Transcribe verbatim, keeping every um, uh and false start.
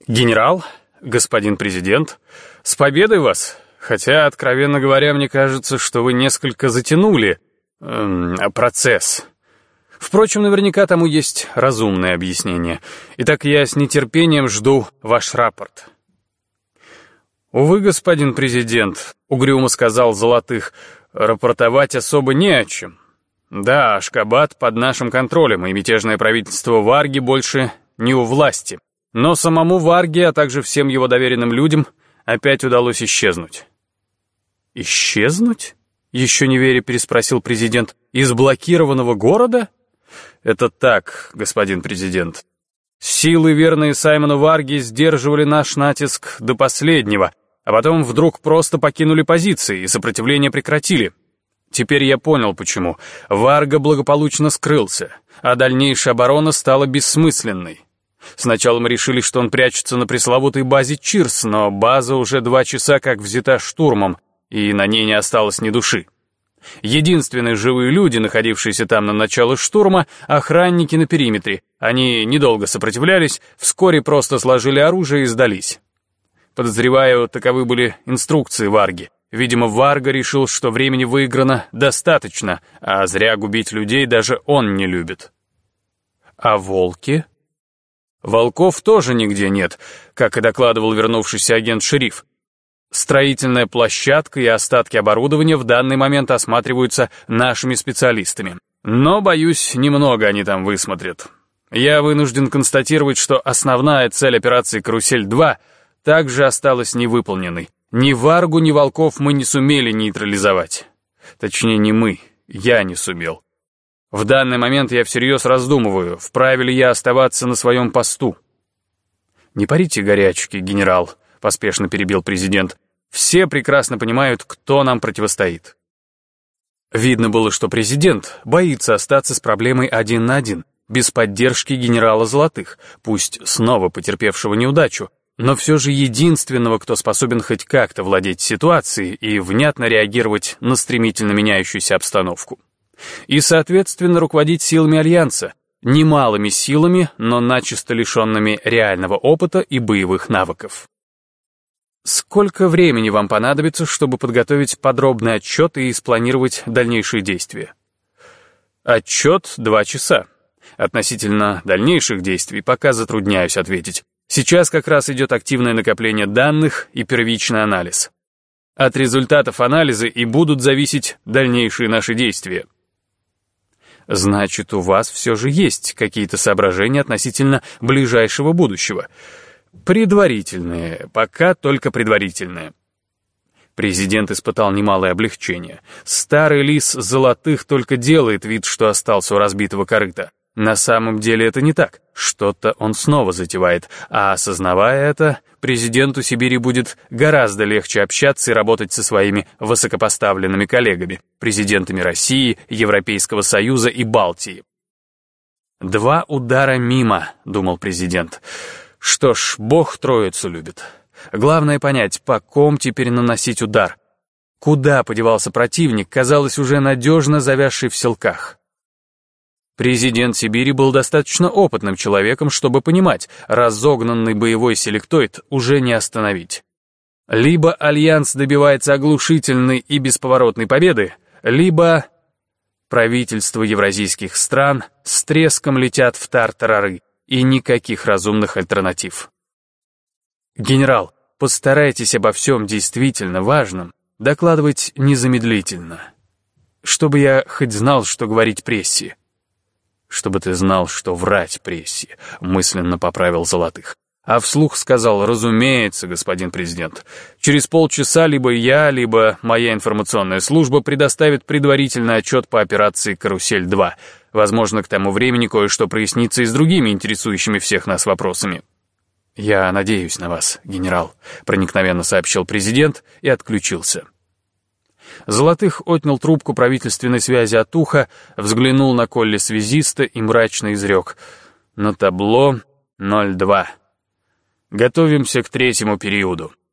Генерал, господин президент, с победой вас! Хотя, откровенно говоря, мне кажется, что вы несколько затянули эм, процесс. Впрочем, наверняка тому есть разумное объяснение. Итак, я с нетерпением жду ваш рапорт. «Увы, господин президент», — угрюмо сказал Золотых, — «рапортовать особо не о чем. Да, Ашхабад под нашим контролем, и мятежное правительство Варги больше не у власти. Но самому Варге, а также всем его доверенным людям опять удалось исчезнуть». «Исчезнуть?» — еще не веря переспросил президент. «Из блокированного города?» «Это так, господин президент. Силы, верные Саймону Варге, сдерживали наш натиск до последнего, а потом вдруг просто покинули позиции и сопротивление прекратили. Теперь я понял, почему. Варга благополучно скрылся, а дальнейшая оборона стала бессмысленной. Сначала мы решили, что он прячется на пресловутой базе Чирс, но база уже два часа как взята штурмом, и на ней не осталось ни души. Единственные живые люди, находившиеся там на начало штурма, охранники на периметре. Они недолго сопротивлялись, вскоре просто сложили оружие и сдались. Подозреваю, таковы были инструкции Варги. Видимо, Варга решил, что времени выиграно достаточно, а зря губить людей даже он не любит. А волки? Волков тоже нигде нет, как и докладывал вернувшийся агент-шериф. Строительная площадка и остатки оборудования в данный момент осматриваются нашими специалистами. Но, боюсь, немного они там высмотрят. Я вынужден констатировать, что основная цель операции «Карусель-два» также осталась невыполненной. Ни Варгу, ни волков мы не сумели нейтрализовать. Точнее, не мы, я не сумел. В данный момент я всерьез раздумываю, вправе ли я оставаться на своем посту. «Не парите горячки, генерал», — поспешно перебил президент. «Все прекрасно понимают, кто нам противостоит». Видно было, что президент боится остаться с проблемой один на один, без поддержки генерала Золотых, пусть снова потерпевшего неудачу, но все же единственного, кто способен хоть как-то владеть ситуацией и внятно реагировать на стремительно меняющуюся обстановку. И, соответственно, руководить силами Альянса, немалыми силами, но начисто лишенными реального опыта и боевых навыков. Сколько времени вам понадобится, чтобы подготовить подробный отчет и спланировать дальнейшие действия? Отчет — два часа. Относительно дальнейших действий пока затрудняюсь ответить. Сейчас как раз идет активное накопление данных и первичный анализ. От результатов анализа и будут зависеть дальнейшие наши действия. Значит, у вас все же есть какие-то соображения относительно ближайшего будущего. Предварительные, пока только предварительные. Президент испытал немалое облегчение. Старый лис Золотых только делает вид, что остался у разбитого корыта. На самом деле это не так. Что-то он снова затевает, а осознавая это, президенту Сибири будет гораздо легче общаться и работать со своими высокопоставленными коллегами, президентами России, Европейского Союза и Балтии. «Два удара мимо», — думал президент. «Что ж, Бог троицу любит. Главное понять, по ком теперь наносить удар. Куда подевался противник, казалось, уже надежно завязший в селках». Президент Сибири был достаточно опытным человеком, чтобы понимать, разогнанный боевой селектоид уже не остановить. Либо Альянс добивается оглушительной и бесповоротной победы, либо правительства евразийских стран с треском летят в тартарары, и никаких разумных альтернатив. Генерал, постарайтесь обо всем действительно важном докладывать незамедлительно, чтобы я хоть знал, что говорить прессе. «Чтобы ты знал, что врать прессе», — мысленно поправил Золотых. А вслух сказал: «Разумеется, господин президент. Через полчаса либо я, либо моя информационная служба предоставит предварительный отчет по операции «Карусель-два». Возможно, к тому времени кое-что прояснится и с другими интересующими всех нас вопросами». «Я надеюсь на вас, генерал», — проникновенно сообщил президент и отключился. Золотых отнял трубку правительственной связи от уха, взглянул на Колли-связиста и мрачно изрек: «На табло ноль два. Готовимся к третьему периоду».